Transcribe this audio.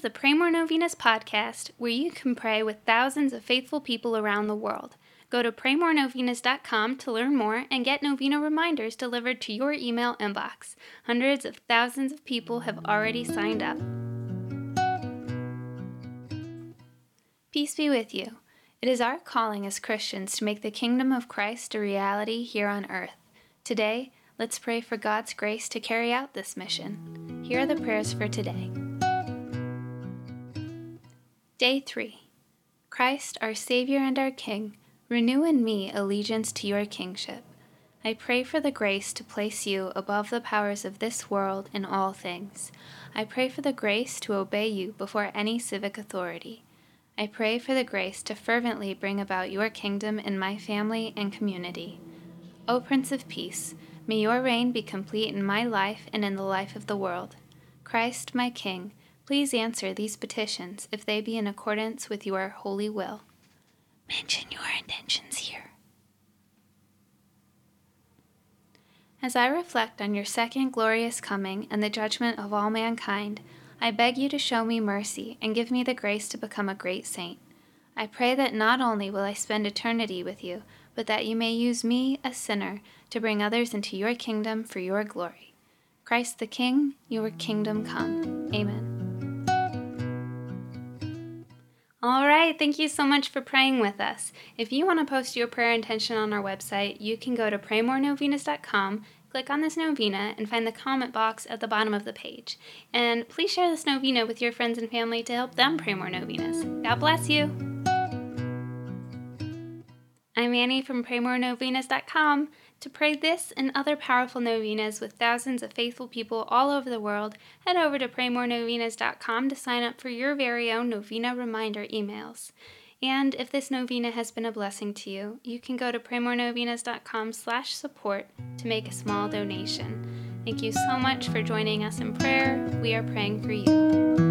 the Pray More Novenas podcast, where you can pray with thousands of faithful people around the world. Go to praymorenovenas.com to learn more and get novena reminders delivered to your email inbox. Hundreds of thousands of people have already signed up. Peace be with you. It is our calling as Christians to make the kingdom of Christ a reality here on earth. Today, let's pray for God's grace to carry out this mission. Here are the prayers for today. Day 3. Christ, our Savior and our King, renew in me allegiance to your kingship. I pray for the grace to place you above the powers of this world in all things. I pray for the grace to obey you before any civic authority. I pray for the grace to fervently bring about your kingdom in my family and community. O Prince of Peace, may your reign be complete in my life and in the life of the world. Christ, my King, please answer these petitions if they be in accordance with your holy will. Mention your intentions here. As I reflect on your second glorious coming and the judgment of all mankind, I beg you to show me mercy and give me the grace to become a great saint. I pray that not only will I spend eternity with you, but that you may use me, a sinner, to bring others into your kingdom for your glory. Christ the King, your kingdom come. Amen. All right, thank you so much for praying with us. If you want to post your prayer intention on our website, you can go to praymorenovenas.com, click on this novena, and find the comment box at the bottom of the page. And please share this novena with your friends and family to help them pray more novenas. God bless you. I'm Annie from praymorenovenas.com. To pray this and other powerful novenas with thousands of faithful people all over the world, head over to praymorenovenas.com to sign up for your very own novena reminder emails. And if this novena has been a blessing to you, you can go to praymorenovenas.com/support to make a small donation. Thank you so much for joining us in prayer. We are praying for you.